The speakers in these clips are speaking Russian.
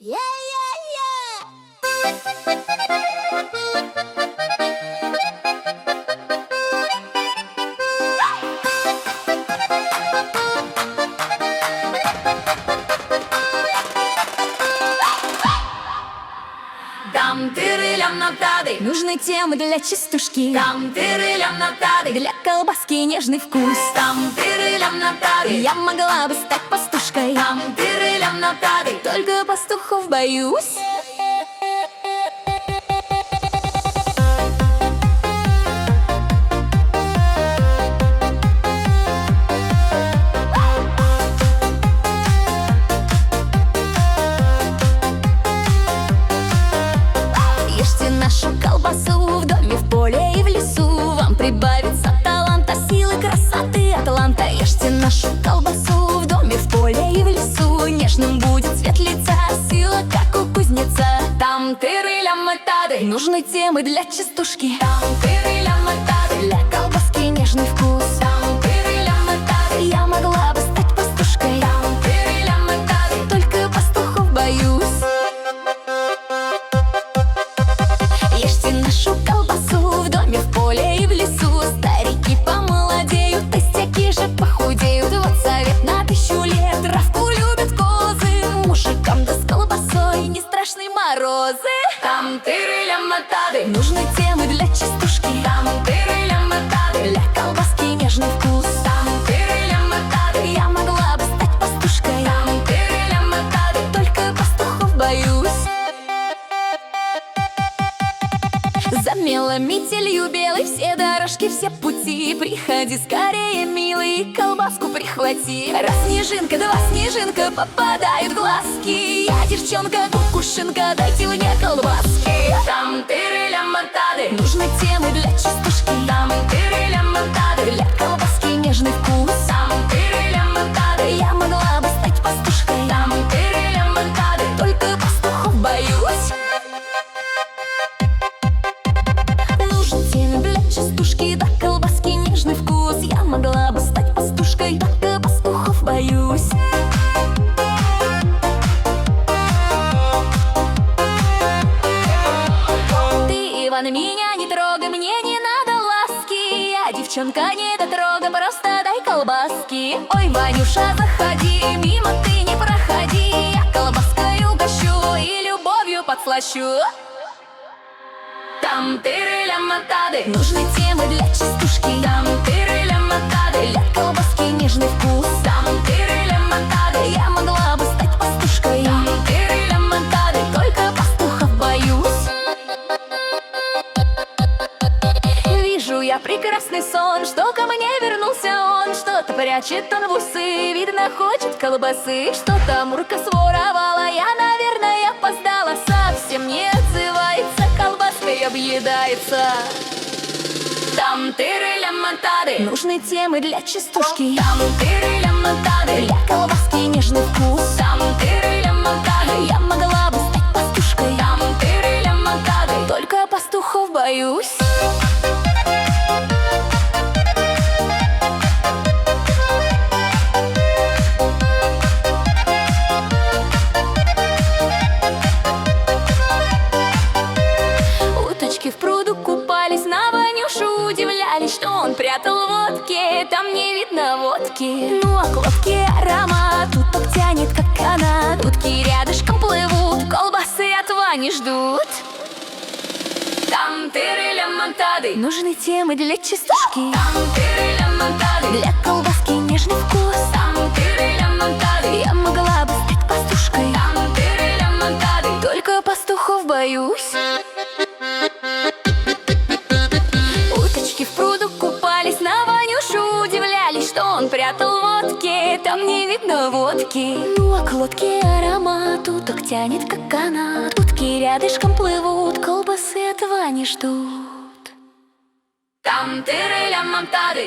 Там-тыры-лям-на-тады, нужны темы для частушки. Там-тыры-лям-на-тады, Для колбаски нежный вкус. Там-тыры-лям-на-тады, Я могла бы стать пастушкой. Там-тыры-лям-на-тады, Только пастухов боюсь. Ешьте нашу колбасу в доме, в поле и в лесу. Вам прибавится таланта, силы, красоты, атланта. Ешьте нашу колбасу в доме, в поле и в лесу. Нежным будет цвет лица, сила, как у кузнеца. Там-тыры-лям-на-тады, Нужны темы для частушки. Там-тыры-лям-на-тады, Для колбаски нежный вкус. Там-тыры-лям-на-тады, Я могла бы стать пастушкой. Там-тыры-лям-на-тады, Только пастухов боюсь. Ешьте нашу колбасу в доме, в поле и в лесу. Старики помолодеют, толстяки же похудеют. Вот совет на 1000 лет: травку любят козы. Мужикам да с колбасой не страшны морозы. Там-тыры-лям-на-тады, Нужны темы для частушки. Там-тыры-лям-на-тады, Для колбаски нежный вкус. Там-тыры-лям-на-тады, Я могла бы стать пастушкой. Там-тыры-лям-на-тады, Только пастухов боюсь. За мелом метелью белой все дорожки, все пути. Приходи скорее, милый, колбаску прихвати. Раз снежинка, два снежинка попадают в глазки. Я девчонка, кукушинка, дайте мне колбаски. Там-тыры-лям-на-тады, Нужны темы для частушки. Там-тыры-лям-на-тады, Для колбаски нежный вкус. Там-тыры-лям-на-тады, Я могла бы стать пастушкой. Там-тыры-лям-на-тады, Только пастухов боюсь. Нужны темы для частушки. Для колбаски нежный вкус. Я могла бы стать пастушкой. Только пастухов боюсь. Ты, Иван, меня не трогай, мне не надо ласки. Я девчонка не дотрога, просто дай колбаски. Ой, Ванюша, заходи, мимо ты не проходи. Я колбаской угощу и любовью подслащу. Там-тыры-лям-на-тады, Нужны темы для частушки. Там-тыры-лям-на-тады, Для колбаски нежный вкус. Там-тыры-лям-на-тады, Я могла бы стать пастушкой. Там-тыры-лям-на-тады, Только пастухов боюсь. Вижу я прекрасный сон, что ко мне вернулся он. Что-то прячет он в усы, видно, хочет колбасы. Что-то Мурка своровала, я, наверное, опоздала. Совсем не отзывается, колбаской объедается. Там-тыры-лям-на-тады, Нужны темы для частушки. Там-тыры-лям-на-тады, Для колбаски нежный вкус. Там-тыры-лям-на-тады, Я могла бы стать пастушкой. Там-тыры-лям-на-тады, Только пастухов боюсь. Уточки в пруду купались, на Ванюшу удивлялись, что он прятал водки, там не видно водки. Ну а к лодке аромат, уток тянет как канат. Утки рядышком плывут, колбасы от Вани ждут. Там-тыры-лям-на-тады, Нужны темы для частушки. Там-тыры-лям-на-тады, Для колбаски нежный вкус. Там-тыры-лям-на-тады, Я могла бы стать пастушкой. Там-тыры-лям-на-тады, Только пастухов боюсь. Уточки в пруду купались, на Ванюшу удивлялись, что он прятал водки, там не видно водки. Ну а к лодке аромат, уток тянет как канат. Утки рядышком плывут, колбасы от Вани ждут. Там-тыры-лям-на-тады.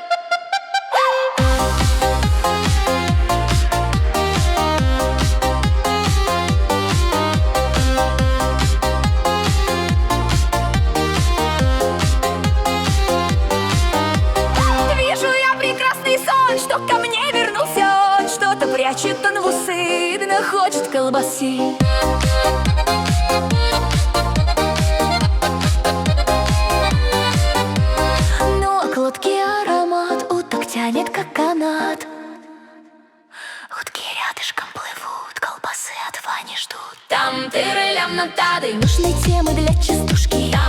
Вижу я прекрасный сон, что ко мне вернулся он. Что-то прячет он в усы, да хочет колбасы. Ну, а к лодке аромат уток тянет, как канат. Утки рядышком плывут, колбасы от Вани ждут. Там тыры-лям-нам-тады, Нужны темы для частушки.